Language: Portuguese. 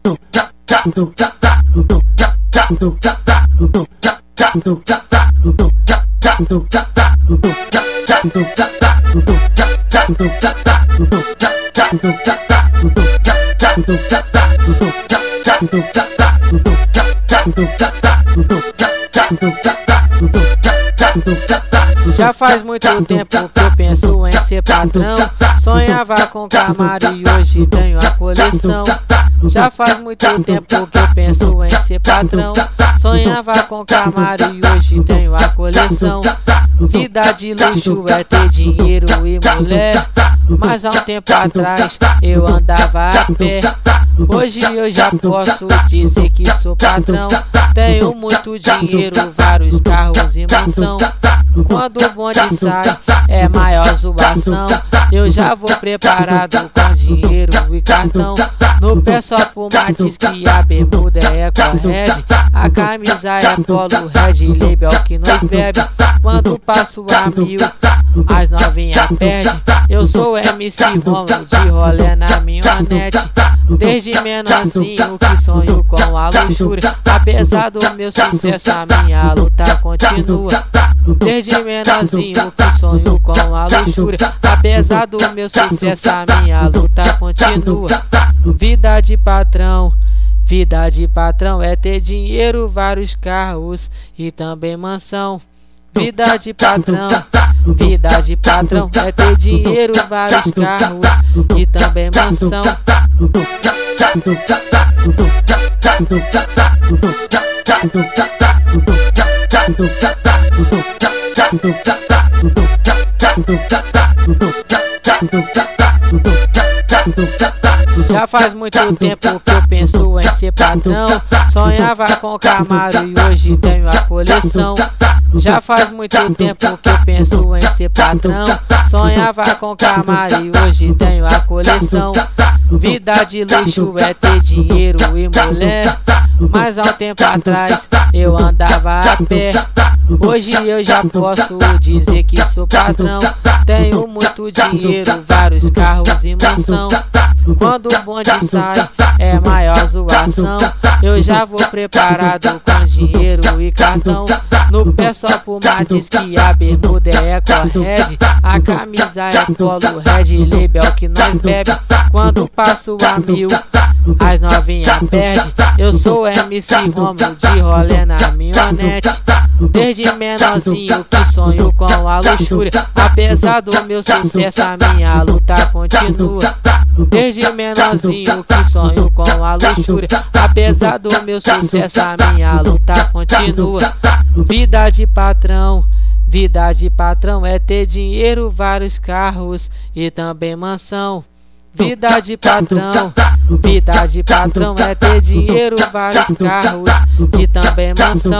Já faz muito tempo que eu penso em ser patrão. Sonhava com Camaro e hoje tenho a coleção. Já faz muito tempo que eu penso em ser patrão. Sonhava com Camaro e hoje tenho a coleção. Vida de luxo é ter dinheiro e mulher, mas há um tempo atrás eu andava a pé. Hoje eu já posso dizer que sou patrão. Tenho muito dinheiro, vários carros e mansão. Quando o bonde sai é maior zoação. Eu já vou preparado com dinheiro e cartão. No pé só Puma, diz que a bermuda é Eco-Red, a camisa é Polo Red Label que nós bebe. Quando passo a 1000, as novinhas perde. Eu sou MC Romulo de rolê na minhonete. Desde menorzinho que sonho com a luxúria. Apesar do meu sucesso, a minha luta continua. Desde menorzinho que sonho com a luxúria. Apesar do meu sucesso, a minha luta continua. Vida de patrão, vida de patrão é ter dinheiro, vários carros e também mansão. Vida de patrão, vida de patrão é ter dinheiro, vários carros e também mansão. Já faz muito tempo que eu penso em ser patrão. Sonhava com Camaro e hoje tenho a coleção. Já faz muito tempo que eu penso em ser patrão. Sonhava com Camaro e hoje tenho a coleção. Vida de luxo é ter dinheiro e mulher, mas há um tempo atrás eu andava a pé. Hoje eu já posso dizer que sou patrão. Tenho muito dinheiro, vários carros e mansão. Quando o bonde sai é maior zoação. Eu já vou preparado com dinheiro e cartão. No pé só Puma, diz que a bermuda é Eco-Red, a camisa é Polo Red Label que nós bebe. Quando passo a 1000, as novinhas perde. Eu sou MC Romulo de rolê na minhonete. Desde menorzinho que sonho com a luxúria. Apesar do meu sucesso, a minha luta continua. Desde menorzinho que sonho com a luxúria. Apesar do meu sucesso, a minha luta continua. Vida de patrão, vida de patrão é ter dinheiro, vários carros e também mansão. Vida de patrão, vida de patrão é ter dinheiro, vários carros e também mansão.